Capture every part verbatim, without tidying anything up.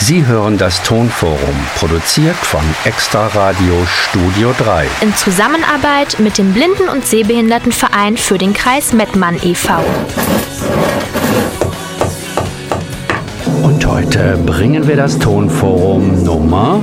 Sie hören das Tonforum, produziert von Extra Radio Studio drei. In Zusammenarbeit mit dem Blinden- und Sehbehindertenverein für den Kreis Mettmann e V Und heute bringen wir das Tonforum Nummer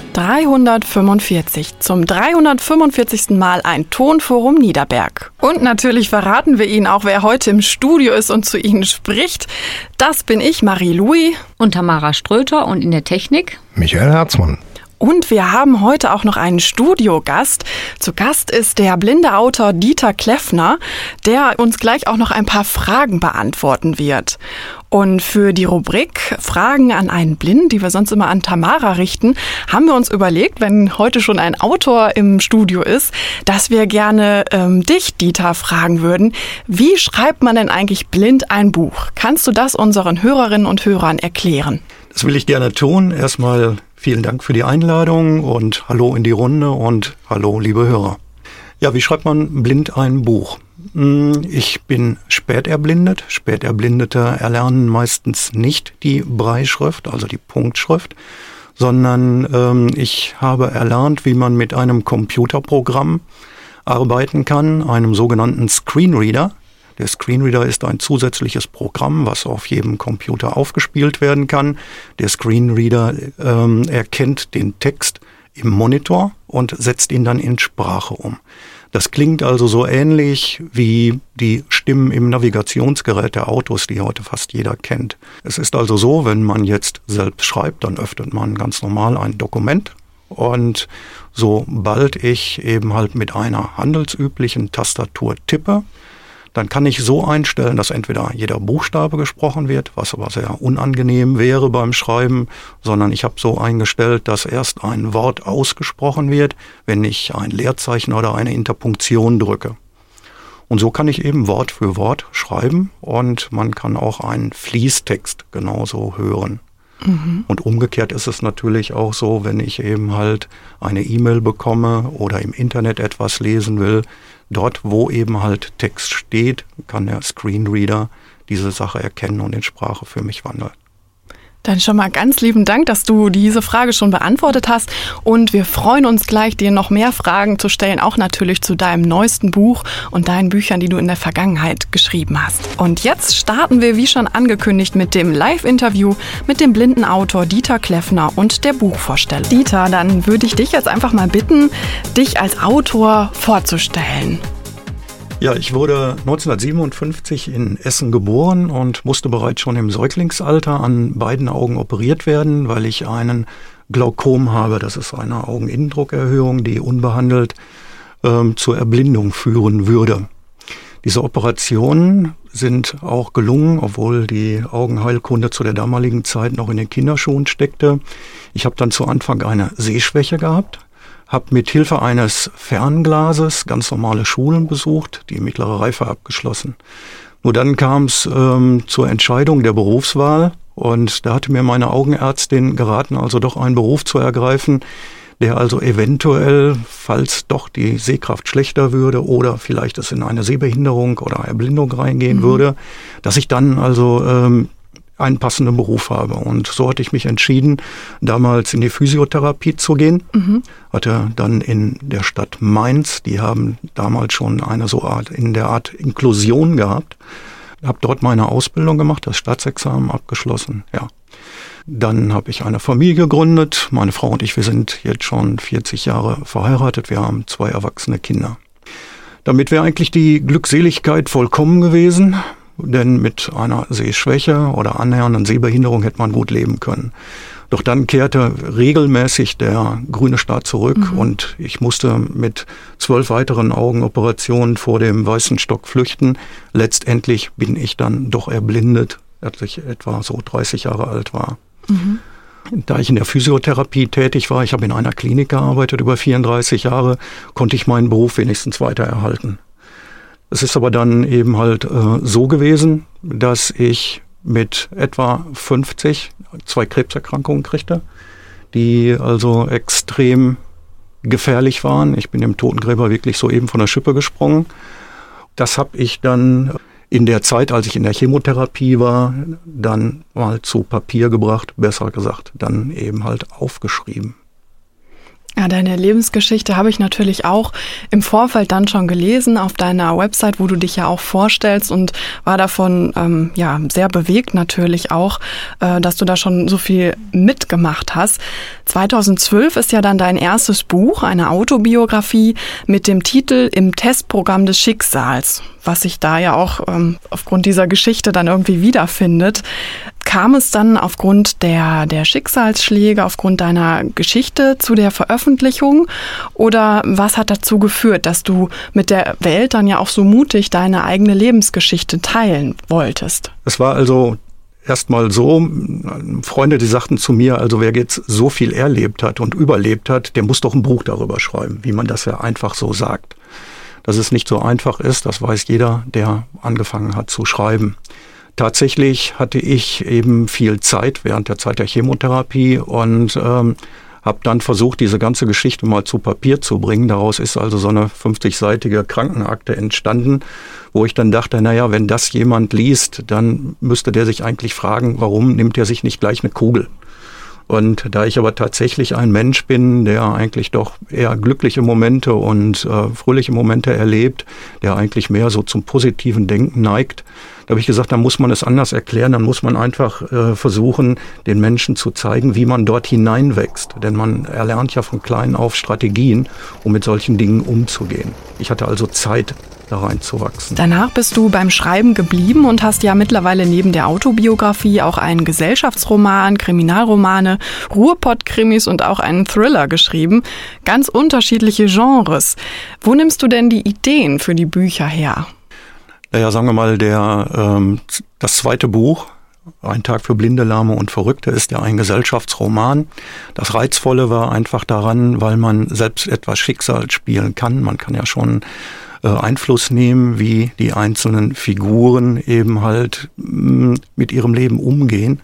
dreihundertfünfundvierzig. Zum dreihundertfünfundvierzigsten Mal ein Tonforum Niederberg. Und natürlich verraten wir Ihnen auch, wer heute im Studio ist und zu Ihnen spricht. Das bin ich, Marie-Louis. Und Tamara Ströter und in der Technik Michael Herzmann. Und wir haben heute auch noch einen Studiogast. Zu Gast ist der blinde Autor Dieter Kleffner, der uns gleich auch noch ein paar Fragen beantworten wird. Und für die Rubrik Fragen an einen Blinden, die wir sonst immer an Tamara richten, haben wir uns überlegt, wenn heute schon ein Autor im Studio ist, dass wir gerne ähm, dich, Dieter, fragen würden. Wie schreibt man denn eigentlich blind ein Buch? Kannst du das unseren Hörerinnen und Hörern erklären? Das will ich gerne tun. Erstmal vielen Dank für die Einladung und hallo in die Runde und hallo, liebe Hörer. Ja, wie schreibt man blind ein Buch? Ich bin späterblindet. Späterblindete erlernen meistens nicht die Brailleschrift, also die Punktschrift, sondern ähm, ich habe erlernt, wie man mit einem Computerprogramm arbeiten kann, einem sogenannten Screenreader. Der Screenreader ist ein zusätzliches Programm, was auf jedem Computer aufgespielt werden kann. Der Screenreader ähm, erkennt den Text im Monitor und setzt ihn dann in Sprache um. Das klingt also so ähnlich wie die Stimmen im Navigationsgerät der Autos, die heute fast jeder kennt. Es ist also so, wenn man jetzt selbst schreibt, dann öffnet man ganz normal ein Dokument. Und sobald ich eben halt mit einer handelsüblichen Tastatur tippe, dann kann ich so einstellen, dass entweder jeder Buchstabe gesprochen wird, was aber sehr unangenehm wäre beim Schreiben, sondern ich habe so eingestellt, dass erst ein Wort ausgesprochen wird, wenn ich ein Leerzeichen oder eine Interpunktion drücke. Und so kann ich eben Wort für Wort schreiben und man kann auch einen Fließtext genauso hören. Mhm. Und umgekehrt ist es natürlich auch so, wenn ich eben halt eine E-Mail bekomme oder im Internet etwas lesen will, dort, wo eben halt Text steht, kann der Screenreader diese Sache erkennen und in Sprache für mich wandeln. Dann schon mal ganz lieben Dank, dass du diese Frage schon beantwortet hast. Und wir freuen uns gleich, dir noch mehr Fragen zu stellen, auch natürlich zu deinem neuesten Buch und deinen Büchern, die du in der Vergangenheit geschrieben hast. Und jetzt starten wir, wie schon angekündigt, mit dem Live-Interview mit dem blinden Autor Dieter Kleffner und der Buchvorstellung. Dieter, dann würde ich dich jetzt einfach mal bitten, dich als Autor vorzustellen. Ja, ich wurde neunzehnhundertsiebenundfünfzig in Essen geboren und musste bereits schon im Säuglingsalter an beiden Augen operiert werden, weil ich einen Glaukom habe. Das ist eine Augeninnendruckerhöhung, die unbehandelt ähm, zur Erblindung führen würde. Diese Operationen sind auch gelungen, obwohl die Augenheilkunde zu der damaligen Zeit noch in den Kinderschuhen steckte. Ich habe dann zu Anfang eine Sehschwäche gehabt. Habe mit Hilfe eines Fernglases ganz normale Schulen besucht, die mittlere Reife abgeschlossen. Nur dann kam es ähm, zur Entscheidung der Berufswahl und da hatte mir meine Augenärztin geraten, also doch einen Beruf zu ergreifen, der also eventuell, falls doch die Sehkraft schlechter würde oder vielleicht es in eine Sehbehinderung oder Erblindung reingehen mhm. würde, dass ich dann also ähm, einen passenden Beruf habe. Und so hatte ich mich entschieden, damals in die Physiotherapie zu gehen. Mhm. Hatte dann in der Stadt Mainz, die haben damals schon eine so Art, in der Art Inklusion gehabt. Habe dort meine Ausbildung gemacht, das Staatsexamen abgeschlossen, ja. Dann habe ich eine Familie gegründet. Meine Frau und ich, wir sind jetzt schon vierzig Jahre verheiratet. Wir haben zwei erwachsene Kinder. Damit wäre eigentlich die Glückseligkeit vollkommen gewesen. Denn mit einer Sehschwäche oder annähernden Sehbehinderung hätte man gut leben können. Doch dann kehrte regelmäßig der grüne Star zurück mhm. und ich musste mit zwölf weiteren Augenoperationen vor dem weißen Stock flüchten. Letztendlich bin ich dann doch erblindet, als ich etwa so dreißig Jahre alt war. Mhm. Da ich in der Physiotherapie tätig war, ich habe in einer Klinik gearbeitet über vierunddreißig Jahre, konnte ich meinen Beruf wenigstens weiter erhalten. Es ist aber dann eben halt äh, so gewesen, dass ich mit etwa fünfzig zwei Krebserkrankungen kriegte, die also extrem gefährlich waren. Ich bin dem Totengräber wirklich so eben von der Schippe gesprungen. Das habe ich dann in der Zeit, als ich in der Chemotherapie war, dann mal zu Papier gebracht, besser gesagt, dann eben halt aufgeschrieben. Ja, deine Lebensgeschichte habe ich natürlich auch im Vorfeld dann schon gelesen auf deiner Website, wo du dich ja auch vorstellst, und war davon ähm, ja sehr bewegt natürlich auch, äh, dass du da schon so viel mitgemacht hast. zweitausendzwölf ist ja dann dein erstes Buch, eine Autobiografie mit dem Titel Im Testprogramm des Schicksals, was sich da ja auch ähm, aufgrund dieser Geschichte dann irgendwie wiederfindet. Kam es dann aufgrund der, der Schicksalsschläge, aufgrund deiner Geschichte zu der Veröffentlichung, oder was hat dazu geführt, dass du mit der Welt dann ja auch so mutig deine eigene Lebensgeschichte teilen wolltest? Es war also erstmal so, Freunde, die sagten zu mir, also wer jetzt so viel erlebt hat und überlebt hat, der muss doch ein Buch darüber schreiben, wie man das ja einfach so sagt. Dass es nicht so einfach ist, das weiß jeder, der angefangen hat zu schreiben. Tatsächlich hatte ich eben viel Zeit während der Zeit der Chemotherapie und ähm, habe dann versucht, diese ganze Geschichte mal zu Papier zu bringen. Daraus ist also so eine fünfzigseitige Krankenakte entstanden, wo ich dann dachte, naja, wenn das jemand liest, dann müsste der sich eigentlich fragen, warum nimmt er sich nicht gleich eine Kugel? Und da ich aber tatsächlich ein Mensch bin, der eigentlich doch eher glückliche Momente und äh, fröhliche Momente erlebt, der eigentlich mehr so zum positiven Denken neigt, da habe ich gesagt, da muss man es anders erklären, dann muss man einfach äh, versuchen, den Menschen zu zeigen, wie man dort hineinwächst. Denn man erlernt ja von klein auf Strategien, um mit solchen Dingen umzugehen. Ich hatte also Zeit, da reinzuwachsen. Danach bist du beim Schreiben geblieben und hast ja mittlerweile neben der Autobiografie auch einen Gesellschaftsroman, Kriminalromane, Ruhrpott-Krimis und auch einen Thriller geschrieben. Ganz unterschiedliche Genres. Wo nimmst du denn die Ideen für die Bücher her? Naja, sagen wir mal, der, ähm, das zweite Buch, Ein Tag für Blinde, Lahme und Verrückte, ist ja ein Gesellschaftsroman. Das Reizvolle war einfach daran, weil man selbst etwas Schicksal spielen kann. Man kann ja schon äh, Einfluss nehmen, wie die einzelnen Figuren eben halt mh, mit ihrem Leben umgehen.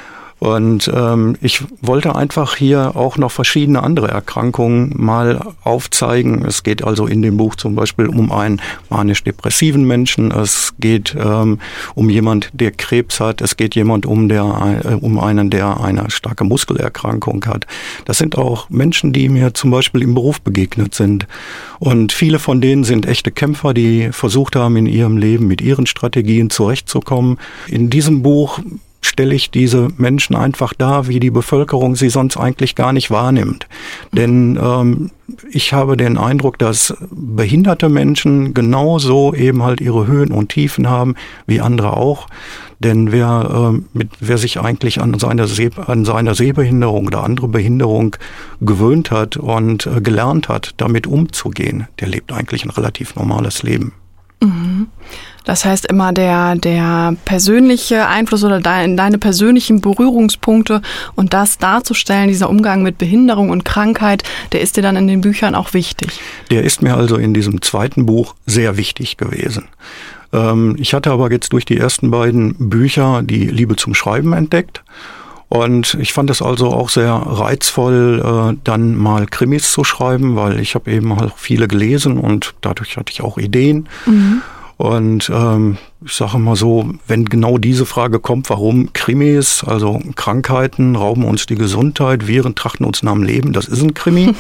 Und ähm, ich wollte einfach hier auch noch verschiedene andere Erkrankungen mal aufzeigen. Es geht also in dem Buch zum Beispiel um einen manisch-depressiven Menschen. Es geht ähm, um jemand, der Krebs hat. Es geht jemand um, der, äh, um einen, der eine starke Muskelerkrankung hat. Das sind auch Menschen, die mir zum Beispiel im Beruf begegnet sind. Und viele von denen sind echte Kämpfer, die versucht haben, in ihrem Leben mit ihren Strategien zurechtzukommen. In diesem Buch stelle ich diese Menschen einfach dar, wie die Bevölkerung sie sonst eigentlich gar nicht wahrnimmt. Denn ähm, ich habe den Eindruck, dass behinderte Menschen genauso eben halt ihre Höhen und Tiefen haben, wie andere auch. Denn wer, äh, mit, wer sich eigentlich an seine, Seh, an seine Sehbehinderung oder andere Behinderung gewöhnt hat und äh, gelernt hat, damit umzugehen, der lebt eigentlich ein relativ normales Leben. Mhm. Das heißt immer der, der persönliche Einfluss oder dein, deine persönlichen Berührungspunkte und das darzustellen, dieser Umgang mit Behinderung und Krankheit, der ist dir dann in den Büchern auch wichtig? Der ist mir also in diesem zweiten Buch sehr wichtig gewesen. Ähm, ich hatte aber jetzt durch die ersten beiden Bücher die Liebe zum Schreiben entdeckt. Und ich fand es also auch sehr reizvoll, äh, dann mal Krimis zu schreiben, weil ich habe eben auch viele gelesen und dadurch hatte ich auch Ideen. Mhm. Und ähm, ich sage mal so, wenn genau diese Frage kommt, warum Krimis, also Krankheiten, rauben uns die Gesundheit, Viren trachten uns nach dem Leben, das ist ein Krimi.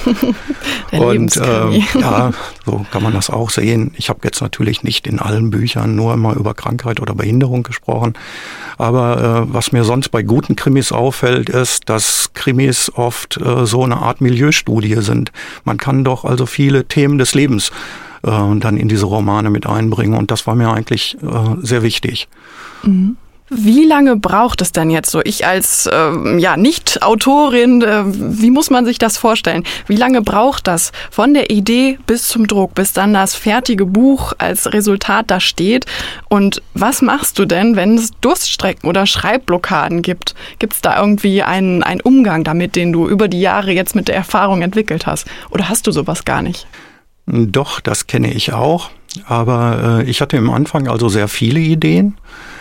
Und äh, ja, so kann man das auch sehen. Ich habe jetzt natürlich nicht in allen Büchern nur immer über Krankheit oder Behinderung gesprochen. Aber äh, was mir sonst bei guten Krimis auffällt, ist, dass Krimis oft äh, so eine Art Milieustudie sind. Man kann doch also viele Themen des Lebens und dann in diese Romane mit einbringen. Und das war mir eigentlich äh, sehr wichtig. Mhm. Wie lange braucht es denn jetzt so? Ich als äh, ja Nicht-Autorin, äh, wie muss man sich das vorstellen? Wie lange braucht das von der Idee bis zum Druck, bis dann das fertige Buch als Resultat da steht? Und was machst du denn, wenn es Durststrecken oder Schreibblockaden gibt? Gibt es da irgendwie einen, einen Umgang damit, den du über die Jahre jetzt mit der Erfahrung entwickelt hast? Oder hast du sowas gar nicht? Doch, das kenne ich auch. Aber äh, ich hatte im Anfang also sehr viele Ideen.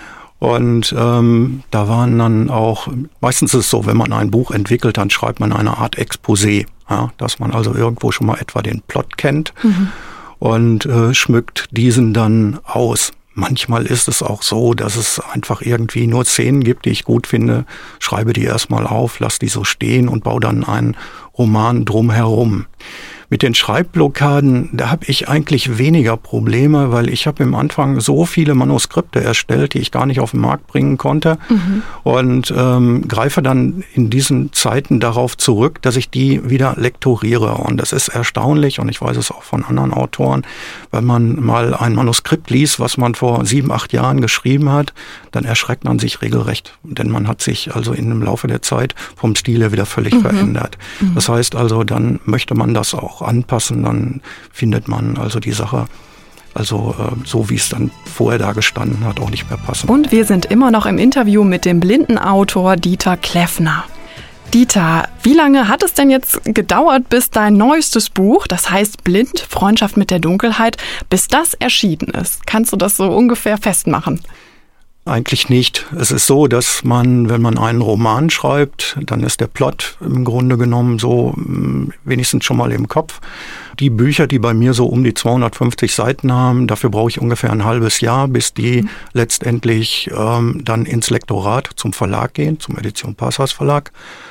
Und ähm, da waren dann auch, meistens ist es so, wenn man ein Buch entwickelt, dann schreibt man eine Art Exposé, ja, dass man also irgendwo schon mal etwa den Plot kennt mhm. und äh, schmückt diesen dann aus. manchmal ist es auch so, dass es einfach irgendwie nur Szenen gibt, die ich gut finde, schreibe die erstmal auf, lass die so stehen und baue dann einen Roman drumherum. Mit den Schreibblockaden, da habe ich eigentlich weniger Probleme, weil ich habe im Anfang so viele Manuskripte erstellt, die ich gar nicht auf den Markt bringen konnte mhm. und ähm, greife dann in diesen Zeiten darauf zurück, dass ich die wieder lektoriere. Und das ist erstaunlich und ich weiß es auch von anderen Autoren, wenn man mal ein Manuskript liest, was man vor sieben, acht Jahren geschrieben hat, dann erschreckt man sich regelrecht, denn man hat sich also im Laufe der Zeit vom Stil her wieder völlig mhm. verändert. Mhm. Das heißt also, dann möchte man das auch anpassen, dann findet man also die Sache, also äh, so wie es dann vorher da gestanden hat, auch nicht mehr passend. Und wir sind immer noch im Interview mit dem Blindenautor Dieter Kleffner. Dieter, wie lange hat es denn jetzt gedauert, bis dein neuestes Buch, das heißt Blind, Freundschaft mit der Dunkelheit, bis das erschienen ist? Kannst du das so ungefähr festmachen? Eigentlich nicht. Es ist so, dass man, wenn man einen Roman schreibt, dann ist der Plot im Grunde genommen so wenigstens schon mal im Kopf. Die Bücher, die bei mir so um die zweihundertfünfzig Seiten haben, dafür brauche ich ungefähr ein halbes Jahr, bis die mhm. letztendlich ähm, dann ins Lektorat zum Verlag gehen, zum Edition Passas Verlag.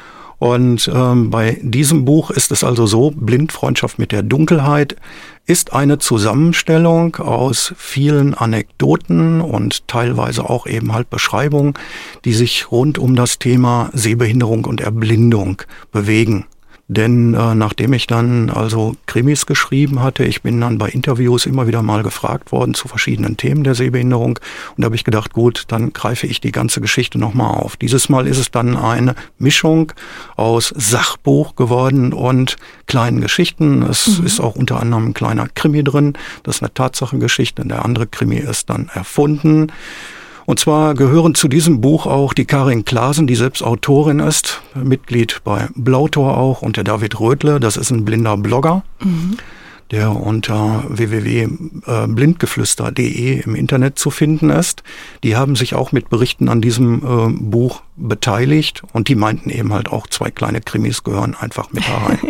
Und ähm, bei diesem Buch ist es also so, Blind, Freundschaft mit der Dunkelheit ist eine Zusammenstellung aus vielen Anekdoten und teilweise auch eben halt Beschreibungen, die sich rund um das Thema Sehbehinderung und Erblindung bewegen. Denn äh, nachdem ich dann also Krimis geschrieben hatte, ich bin dann bei Interviews immer wieder mal gefragt worden zu verschiedenen Themen der Sehbehinderung. Und da habe ich gedacht, gut, dann greife ich die ganze Geschichte nochmal auf. Dieses Mal ist es dann eine Mischung aus Sachbuch geworden und kleinen Geschichten. Es mhm. ist auch unter anderem ein kleiner Krimi drin. Das ist eine Tatsachengeschichte. Der andere Krimi ist dann erfunden. Und zwar gehören zu diesem Buch auch die Karin Klaasen, die selbst Autorin ist, Mitglied bei Blautor auch, und der David Rödle, das ist ein blinder Blogger, mhm. der unter w w w punkt blindgeflüster punkt de im Internet zu finden ist. Die haben sich auch mit Berichten an diesem äh, Buch beteiligt und die meinten eben halt auch, zwei kleine Krimis gehören einfach mit da rein.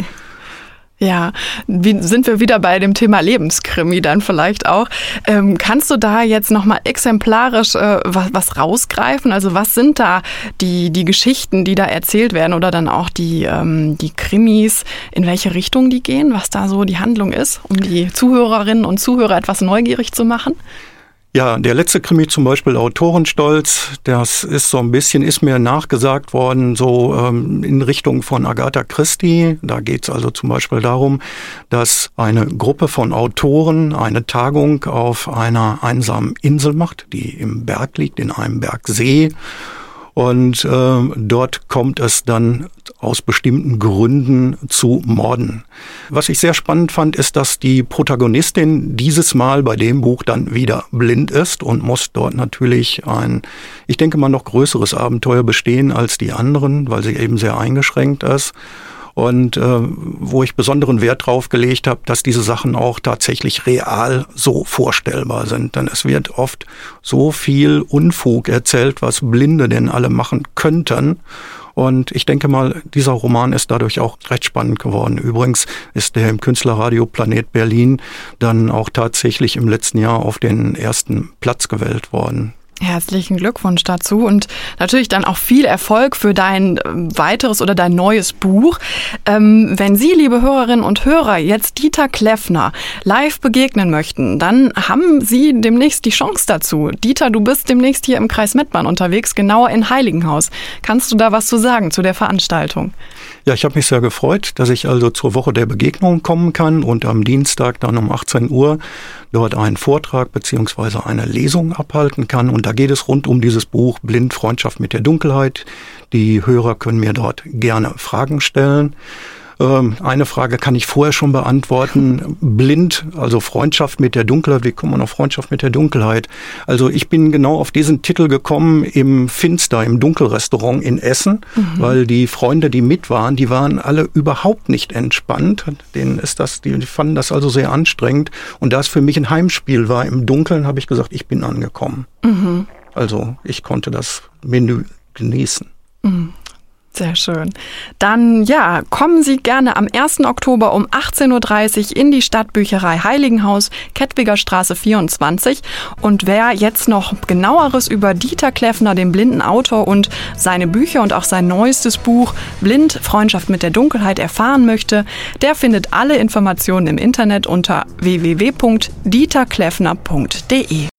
Ja, wie sind wir wieder bei dem Thema Lebenskrimi dann vielleicht auch. Ähm, kannst du da jetzt nochmal exemplarisch äh, was, was rausgreifen? Also was sind da die, die Geschichten, die da erzählt werden oder dann auch die, ähm, die Krimis, in welche Richtung die gehen, was da so die Handlung ist, um die Zuhörerinnen und Zuhörer etwas neugierig zu machen? Ja, der letzte Krimi zum Beispiel Autorenstolz, das ist so ein bisschen, ist mir nachgesagt worden, so ähm, in Richtung von Agatha Christie. Da geht's also zum Beispiel darum, dass eine Gruppe von Autoren eine Tagung auf einer einsamen Insel macht, die im Berg liegt, in einem Bergsee. Und äh, dort kommt es dann aus bestimmten Gründen zu Morden. Was ich sehr spannend fand, ist, dass die Protagonistin dieses Mal bei dem Buch dann wieder blind ist und muss dort natürlich ein, ich denke mal, noch größeres Abenteuer bestehen als die anderen, weil sie eben sehr eingeschränkt ist. Und äh, wo ich besonderen Wert drauf gelegt habe, dass diese Sachen auch tatsächlich real so vorstellbar sind. Denn es wird oft so viel Unfug erzählt, was Blinde denn alle machen könnten. Und ich denke mal, dieser Roman ist dadurch auch recht spannend geworden. Übrigens ist der im Künstlerradio Planet Berlin dann auch tatsächlich im letzten Jahr auf den ersten Platz gewählt worden. Herzlichen Glückwunsch dazu und natürlich dann auch viel Erfolg für dein weiteres oder dein neues Buch. Ähm, wenn Sie, liebe Hörerinnen und Hörer, jetzt Dieter Kleffner live begegnen möchten, dann haben Sie demnächst die Chance dazu. Dieter, du bist demnächst hier im Kreis Mettmann unterwegs, genauer in Heiligenhaus. Kannst du da was zu sagen zu der Veranstaltung? Ja, ich habe mich sehr gefreut, dass ich also zur Woche der Begegnung kommen kann und am Dienstag dann um achtzehn Uhr dort einen Vortrag beziehungsweise eine Lesung abhalten kann. Und da geht es rund um dieses Buch Blind, Freundschaft mit der Dunkelheit. Die Hörer können mir dort gerne Fragen stellen. Ähm, eine Frage kann ich vorher schon beantworten. Blind, also Freundschaft mit der Dunkelheit. Wie kommt man auf Freundschaft mit der Dunkelheit? Also ich bin genau auf diesen Titel gekommen im Finster, im Dunkelrestaurant in Essen, mhm. weil die Freunde, die mit waren, die waren alle überhaupt nicht entspannt. Denen ist das, die fanden das also sehr anstrengend. Und da es für mich ein Heimspiel war im Dunkeln, habe ich gesagt, ich bin angekommen. Mhm. Also ich konnte das Menü genießen. Mhm. Sehr schön. Dann, ja, kommen Sie gerne am ersten Oktober um achtzehn Uhr dreißig in die Stadtbücherei Heiligenhaus, Kettwiger Straße vierundzwanzig. Und wer jetzt noch genaueres über Dieter Kleffner, den blinden Autor, und seine Bücher und auch sein neuestes Buch Blind, Freundschaft mit der Dunkelheit erfahren möchte, der findet alle Informationen im Internet unter w w w punkt dieter kleffner punkt d e.